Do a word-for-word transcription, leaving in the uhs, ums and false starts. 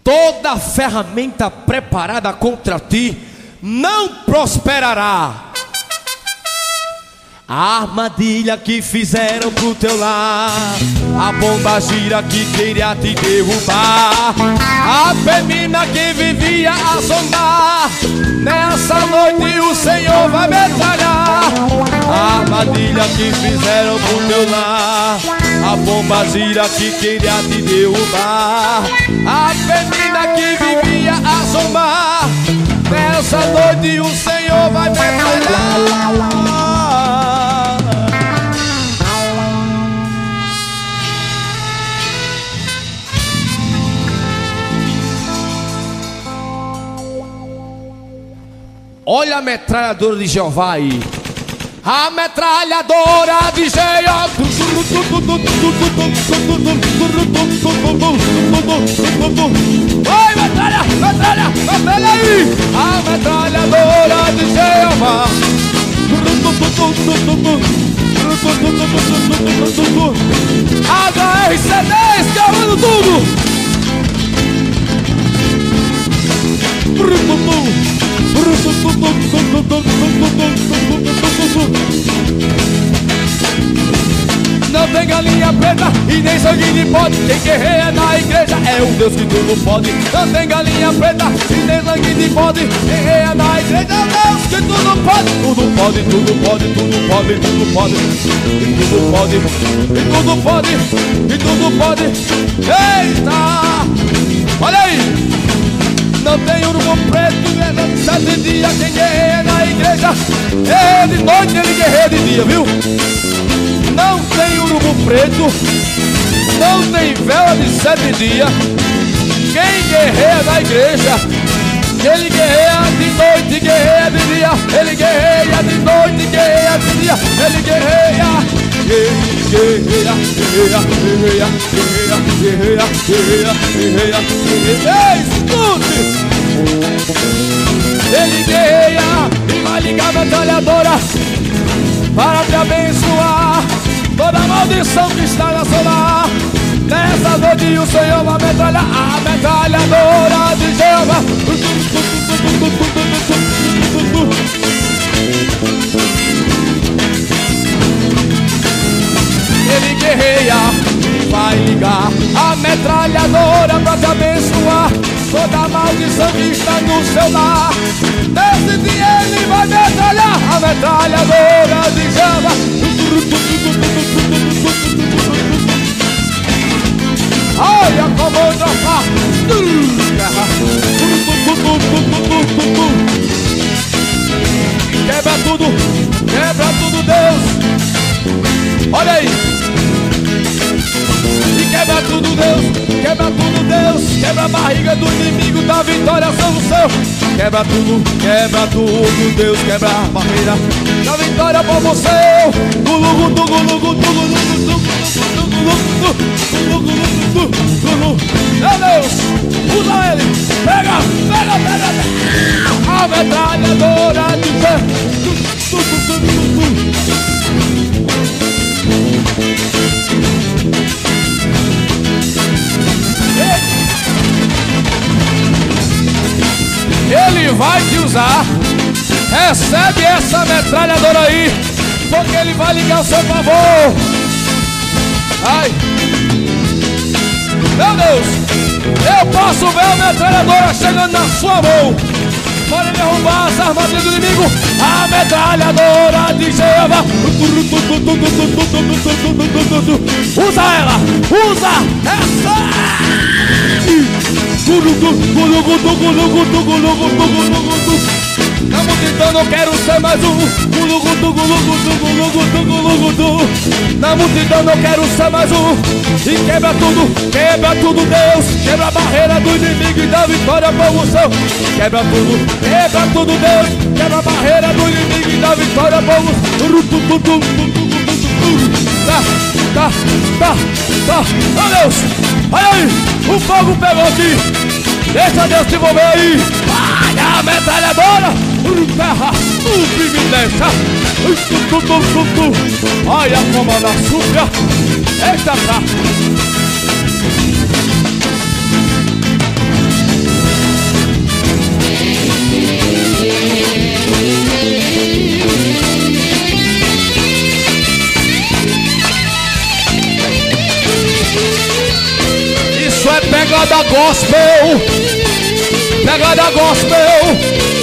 toda ferramenta preparada contra ti não prosperará. A armadilha que fizeram pro teu lar, a bomba gira que queria te derrubar, a menina que vivia a zombar, nessa noite o Senhor vai metralhar. A armadilha que fizeram pro teu lar, a bomba gira que queria te derrubar, a menina que vivia a zombar, nessa noite o Senhor vai metralhar. Olha a metralhadora de Jeová aí. A metralhadora de Jeová. Oi, metralha, metralha, metralha aí. A metralhadora de Jeová. H R C dez, cavando tudo. Não tem galinha preta e nem sangue de bode. Quem guerreia na igreja é o Deus que tudo pode. Não tem galinha preta e nem sangue de bode. Quem guerreia na igreja é o Deus que tudo pode. Tudo pode, tudo pode, tudo pode, tudo pode. E tudo pode, e tudo pode, e tudo pode. Eita! Olha aí! Não tem urubu preto, é sete dias. Quem guerreia na igreja é de noite, ele guerreia de dia, viu? Não tem urubu preto, não tem vela de sete dias. Quem guerreia na igreja, ele guerreia de noite, guerreia de dia. Ele guerreia de noite, guerreia de dia. Ele guerreia. Guerreia, guerreia, guerreia, guerreia, guerreia, guerreia, guerreia, guerreia. Escute! Ele guerreia e vai ligar a metralhadora para te abençoar. Toda maldição que está na sua lar, nessa noite o Senhor vai metralhar. A metralhadora de Jeová. Ele guerreia e vai ligar a metralhadora para te abençoar. Toda maldição que está no seu lar, nesse dia ele vai metralhar. A metralhadora de Jeová. Olha como eu trocar. Quebra tudo, quebra tudo, Deus. Olha aí. E quebra tudo, Deus. Quebra tudo, Deus. Quebra a barriga do inimigo, da vitória solução. Quebra tudo, quebra tudo, Deus. Quebra a barreira da vitória por você. Gulu, gulu, gulu, gulu, gulu, meu Deus, usa ele. Pega, pega, pega, pega. A metralhadora de fé. Ele vai te usar. Recebe essa metralhadora aí, porque ele vai ligar o seu favor. Ai, meu Deus, eu posso ver a metralhadora chegando na sua mão. Pode derrubar as armadilhas do inimigo. A metralhadora de Jeová. Usa ela, usa essa. Na multidão não quero ser mais um. Na multidão não quero ser mais um. E quebra tudo, quebra tudo, Deus. Quebra a barreira do inimigo e dá vitória pra você. Quebra tudo, quebra tudo, Deus. Quebra a barreira do inimigo e dá vitória pra você. Tá, tá, tá, tá. Oh Deus, olha aí, o fogo pegou aqui. Deixa Deus te envolver aí. Vai a metralhadora. Terra, subi me deixa. Olha como ela suja. Eita, tá. Pegada gospel, pegada gospel,